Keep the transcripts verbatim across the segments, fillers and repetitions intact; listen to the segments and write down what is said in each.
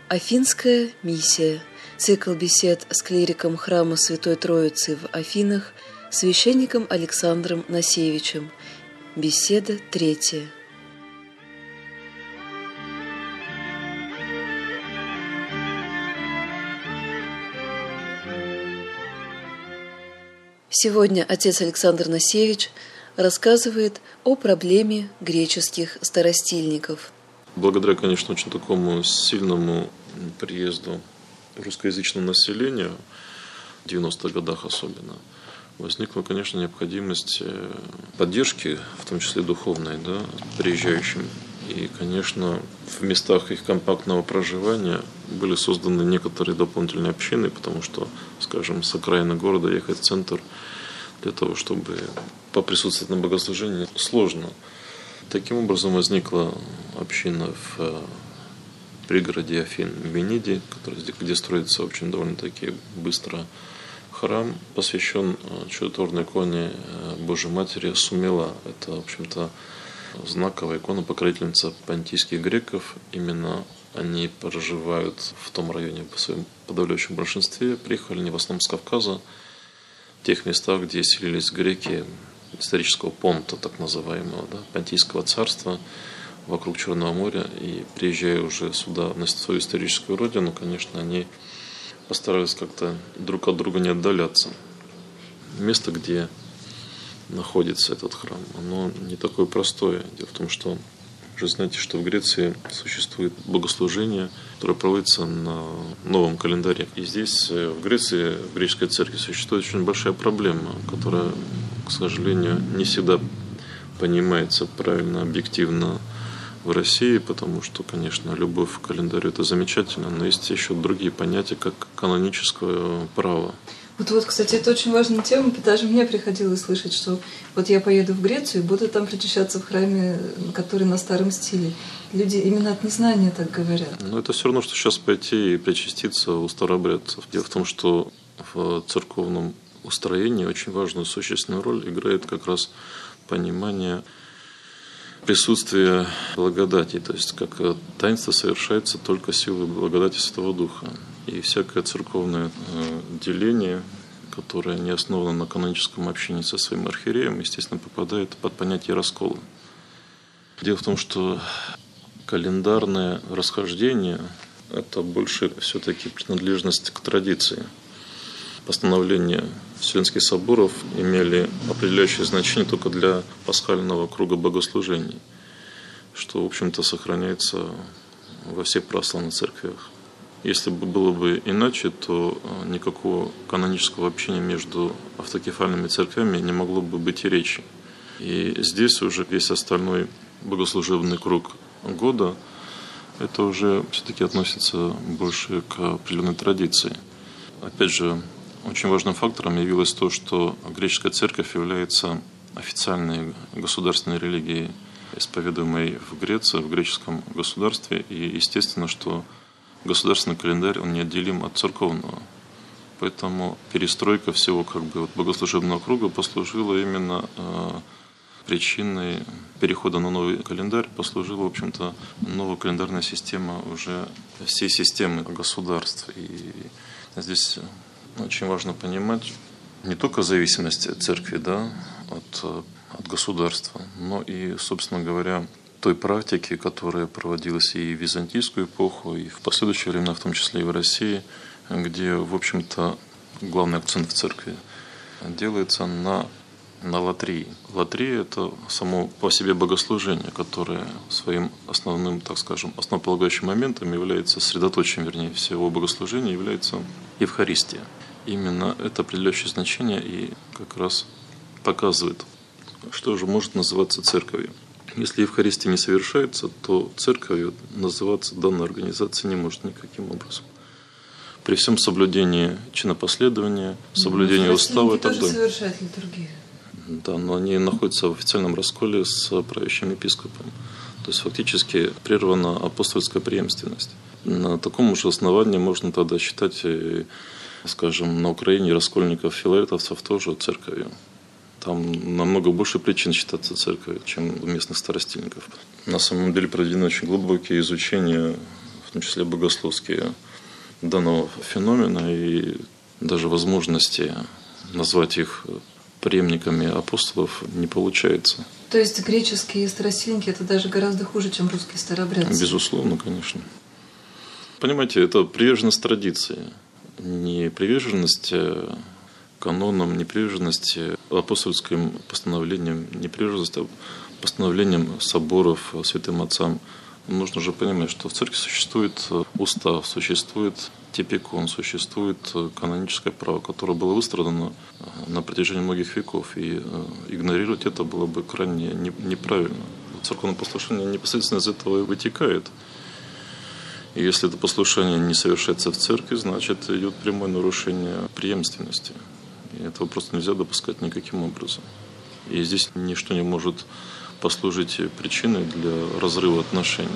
Афинская миссия. Цикл бесед с клириком храма Святой Троицы в Афинах, священником Александром Насевичем. Беседа третья. Сегодня отец Александр Насевич рассказывает о проблеме греческих старостильников. Благодаря, конечно, очень такому сильному приезду русскоязычного населения, в девяностых годах особенно, возникла, конечно, необходимость поддержки, в том числе духовной, да, приезжающим. И, конечно, в местах их компактного проживания были созданы некоторые дополнительные общины, потому что, скажем, с окраины города ехать в центр для того, чтобы поприсутствовать на богослужении, сложно. Таким образом возникла община в пригороде Афин, Мениде, где строится очень довольно-таки быстро храм, посвящен чудотворной иконе Божьей Матери Сумела. Это, в общем-то, знаковая икона, покровительница понтийских греков. Именно они проживают в том районе в своем подавляющем большинстве. Приехали они в основном с Кавказа, в тех местах, где селились греки исторического понта, так называемого, да, Понтийского царства, вокруг Черного моря. И приезжая уже сюда, на свою историческую родину, конечно, они постарались как-то друг от друга не отдаляться. Место, где находится этот храм, оно не такое простое. Дело в том, что вы же знаете, что в Греции существует богослужение, которое проводится на новом календаре. И здесь, в Греции, в греческой церкви, существует очень большая проблема, которая, к сожалению, не всегда понимается правильно, объективно в России, потому что, конечно, любовь к календарю – это замечательно, но есть еще другие понятия, как каноническое право. Вот, вот, кстати, это очень важная тема, даже мне приходилось слышать, что вот я поеду в Грецию и буду там причащаться в храме, который на старом стиле. Люди именно от незнания так говорят. Но это все равно, что сейчас пойти и причаститься у старообрядцев. Дело в том, что в церковном устроении очень важную, существенную роль играет как раз понимание присутствия благодати. То есть, как таинство совершается только силой благодати Святого Духа. И всякое церковное деление, которое не основано на каноническом общении со своим архиереем, естественно, попадает под понятие раскола. Дело в том, что календарное расхождение – это больше все-таки принадлежность к традиции. Постановления Вселенских соборов имели определяющее значение только для пасхального круга богослужений, что, в общем-то, сохраняется во всех православных церквях. Если бы было бы иначе, то никакого канонического общения между автокефальными церквями не могло бы быть и речи. И здесь уже весь остальной богослужебный круг года, это уже все-таки относится больше к определенной традиции. Опять же, очень важным фактором явилось то, что греческая церковь является официальной государственной религией, исповедуемой в Греции, в греческом государстве. И естественно, что государственный календарь, он неотделим от церковного. Поэтому перестройка всего как бы, вот, богослужебного круга послужила именно э, причиной перехода на новый календарь, послужила, в общем-то, новая календарная система уже всей системы государств. И здесь очень важно понимать не только зависимость церкви, да, от, от государства, но и, собственно говоря, той практики, которая проводилась и в византийскую эпоху, и в последующие времена, в том числе и в России, где, в общем-то, главный акцент в церкви делается на, на латрии. Латрия – это само по себе богослужение, которое своим основным, так скажем, основополагающим моментом является, средоточием, вернее, всего богослужения является Евхаристия. Именно это определяющее значение и как раз показывает, что же может называться церковью. Если Евхаристия не совершается, то церковью называться данная организация не может никаким образом. При всем соблюдении чинопоследования, соблюдении но устава и так тоже далее. Совершают литургию. Да, но они находятся в официальном расколе с правящим епископом. То есть фактически прервана апостольская преемственность. На таком же основании можно тогда считать, скажем, на Украине раскольников филаретовцев тоже церковью. Там намного больше причин считаться церковью, чем у местных старостильников. На самом деле проведено очень глубокие изучения, в том числе богословские, данного феномена и даже возможности назвать их преемниками апостолов не получается. То есть греческие старостильники – это даже гораздо хуже, чем русские старообрядцы? Безусловно, конечно. Понимаете, это приверженность традиции, не приверженность канонам, не приверженность апостольским постановлениям, не приверженность постановлениям соборов, святым отцам. Нужно же понимать, что в церкви существует устав, существует типикон, существует каноническое право, которое было выстрадано на протяжении многих веков. И игнорировать это было бы крайне неправильно. Церковное послушание непосредственно из этого и вытекает. И если это послушание не совершается в церкви, значит идет прямое нарушение преемственности. И этого просто нельзя допускать никаким образом. И здесь ничто не может послужить причиной для разрыва отношений.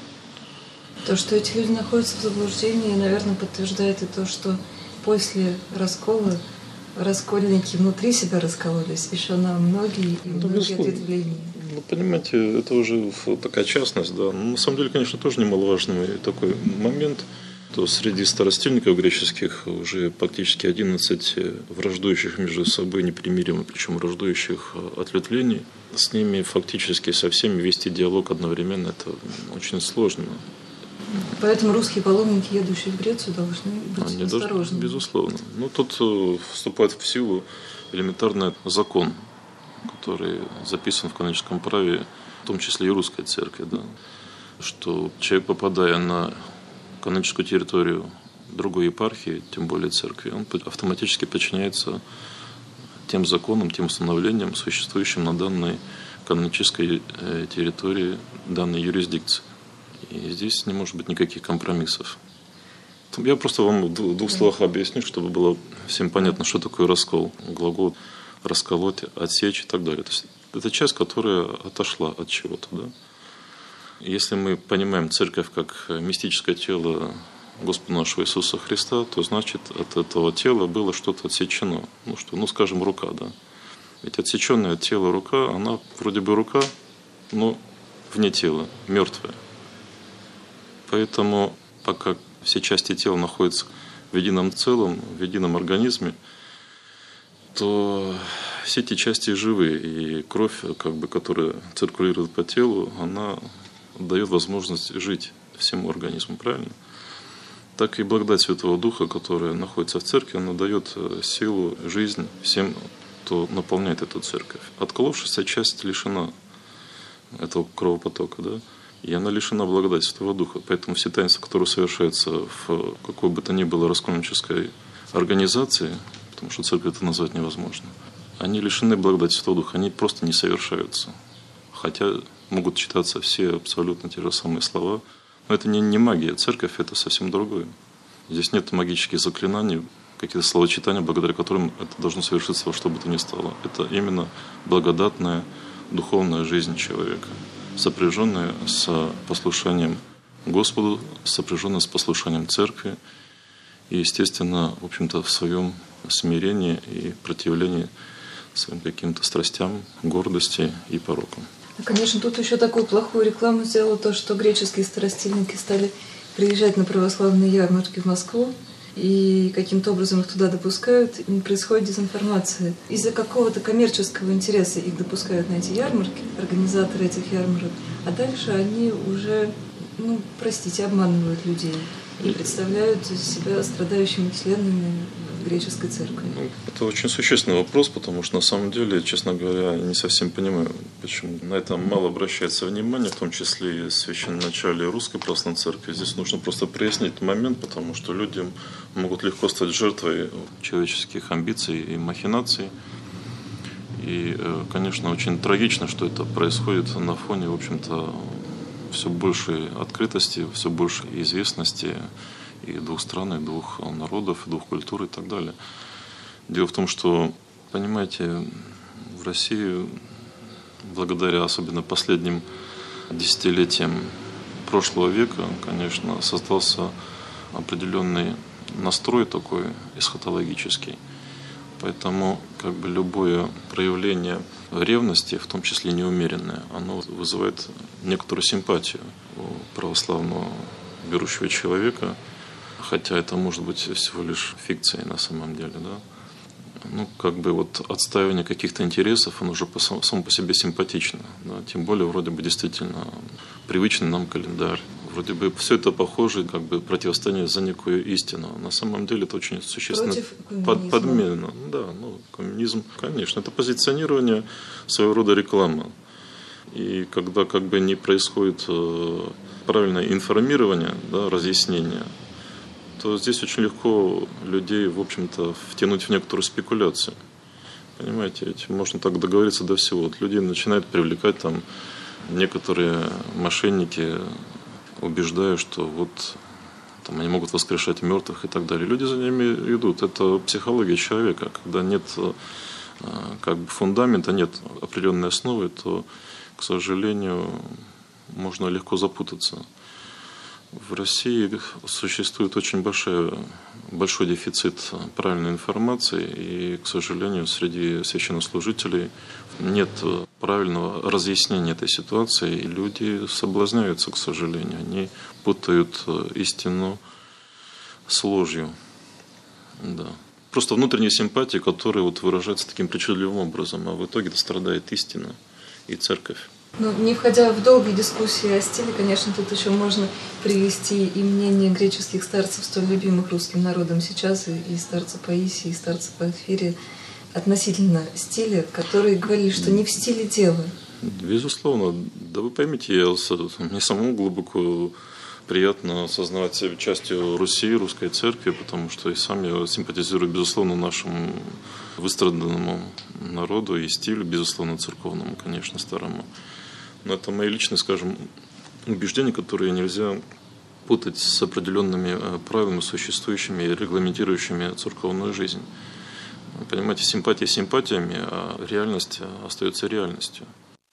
То, что эти люди находятся в заблуждении, наверное, подтверждает и то, что после раскола раскольники внутри себя раскололись еще на многие и да, многие ответвления. Ну, понимаете, это уже такая частность, да. Но на самом деле, конечно, тоже немаловажный такой момент, то среди старостильников греческих уже практически одиннадцать враждующих между собой непримиримых, причем враждующих ответвлений. С ними фактически со всеми вести диалог одновременно, это очень сложно. Поэтому русские паломники, едущие в Грецию, должны быть Они осторожны. Должны, безусловно. Ну, тут вступает в силу элементарный закон, который записан в каноническом праве, в том числе и русской церкви, да, что человек, попадая на каноническую территорию другой епархии, тем более церкви, он автоматически подчиняется тем законам, тем установлениям, существующим на данной канонической территории данной юрисдикции. И здесь не может быть никаких компромиссов. Я просто вам в двух словах объясню, чтобы было всем понятно, что такое раскол. Глагол расколоть, отсечь и так далее. То есть это часть, которая отошла от чего-то. Да? Если мы понимаем церковь как мистическое тело Господа нашего Иисуса Христа, то значит от этого тела было что-то отсечено. Ну что, ну скажем, рука, да. Ведь отсеченная от тела рука, она вроде бы рука, но вне тела, мертвая. Поэтому пока все части тела находятся в едином целом, в едином организме, то все эти части живы, и кровь, как бы, которая циркулирует по телу, она дает возможность жить всему организму, правильно? Так и благодать Святого Духа, которая находится в церкви, она дает силу, жизнь всем, кто наполняет эту церковь. Отколовшаяся часть лишена этого кровопотока, да? И она лишена благодати Святого Духа. Поэтому все таинства, которые совершаются в какой бы то ни было раскольнической организации, потому что церковь это назвать невозможно, они лишены благодати Святого Духа, они просто не совершаются. Хотя могут читаться все абсолютно те же самые слова. Но это не, не магия. Церковь – это совсем другое. Здесь нет магических заклинаний, каких-то словочитаний, благодаря которым это должно совершиться во что бы то ни стало. Это именно благодатная духовная жизнь человека, сопряженная с послушанием Господу, сопряженная с послушанием Церкви и, естественно, в общем-то, в своем смирении и противлении своим каким-то страстям, гордости и порокам. Конечно, тут еще такую плохую рекламу сделало то, что греческие старостильники стали приезжать на православные ярмарки в Москву, и каким-то образом их туда допускают, и происходит дезинформация. Из-за какого-то коммерческого интереса их допускают на эти ярмарки, организаторы этих ярмарок, а дальше они уже, ну, простите, обманывают людей и представляют себя страдающими членами греческой церкви. Ну, это очень существенный вопрос, потому что на самом деле, честно говоря, не совсем понимаю, почему на это мало обращается внимание, в том числе и в священноначале Русской Православной Церкви. Здесь нужно просто прояснить момент, потому что люди могут легко стать жертвой человеческих амбиций и махинаций. И, конечно, очень трагично, что это происходит на фоне, в общем-то, все большей открытости, все большей известности и двух стран, и двух народов, и двух культур и так далее. Дело в том, что, понимаете, в России, благодаря особенно последним десятилетиям прошлого века, конечно, создался определенный настрой такой эсхатологический. Поэтому как бы любое проявление ревности, в том числе неумеренное, оно вызывает некоторую симпатию у православного верующего человека, хотя это может быть всего лишь фикцией на самом деле, да. Ну, как бы вот отстаивание каких-то интересов, оно уже по, само по себе симпатично, да? Тем более вроде бы действительно привычный нам календарь. Вроде бы все это похоже, как бы противостояние за некую истину. На самом деле это очень существенно под, подмена. Да, ну, коммунизм, конечно, это позиционирование своего рода рекламы. И когда как бы не происходит э, правильное информирование, да, разъяснение, то здесь очень легко людей, в общем-то, втянуть в некоторую спекуляцию. Понимаете, ведь можно так договориться до всего. Вот людей начинают привлекать там некоторые мошенники, убеждая, что вот там они могут воскрешать мертвых и так далее. Люди за ними идут. Это психология человека. Когда нет как бы фундамента, нет определенной основы, то, к сожалению, можно легко запутаться. В России существует очень большой, большой дефицит правильной информации, и, к сожалению, среди священнослужителей нет правильного разъяснения этой ситуации, и люди соблазняются, к сожалению. Они путают истину с ложью. Да. Просто внутренняя симпатия, которая вот выражается таким причудливым образом, а в итоге страдает истина и церковь. Ну, не входя в долгие дискуссии о стиле, конечно, тут еще можно привести и мнение греческих старцев, столь любимых русским народом сейчас, и, и старца Паисия, и старца Порфирия, относительно стиля, которые говорили, что не в стиле дело. Безусловно. Да вы поймите, я, мне самому глубоко приятно осознавать себя частью Руси, русской церкви, потому что и сам я симпатизирую, безусловно, нашему выстраданному народу и стилю, безусловно, церковному, конечно, старому. Но это мои личные, скажем, убеждения, которые нельзя путать с определенными правилами, существующими и регламентирующими церковную жизнь. Понимаете, симпатия симпатиями, а реальность остается реальностью.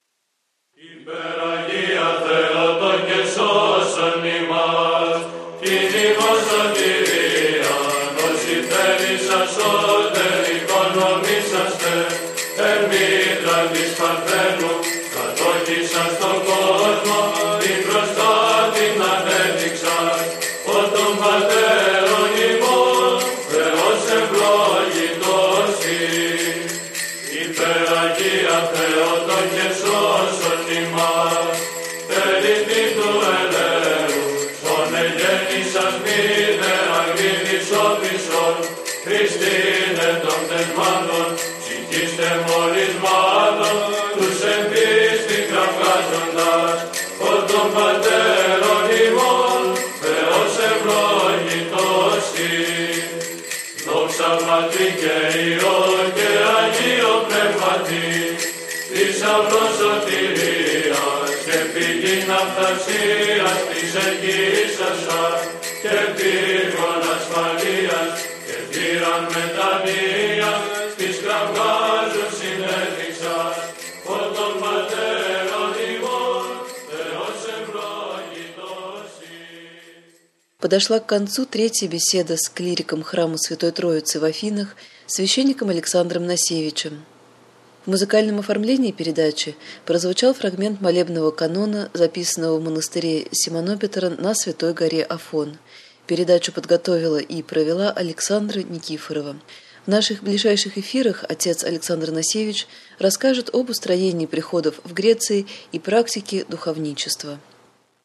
Подошла к концу третья беседа с клириком храма Святой Троицы в Афинах, священником Александром Насевичем. В музыкальном оформлении передачи прозвучал фрагмент молебного канона, записанного в монастыре Симонопетра на Святой горе Афон. Передачу подготовила и провела Александра Никифорова. В наших ближайших эфирах отец Александр Насевич расскажет об устроении приходов в Греции и практике духовничества.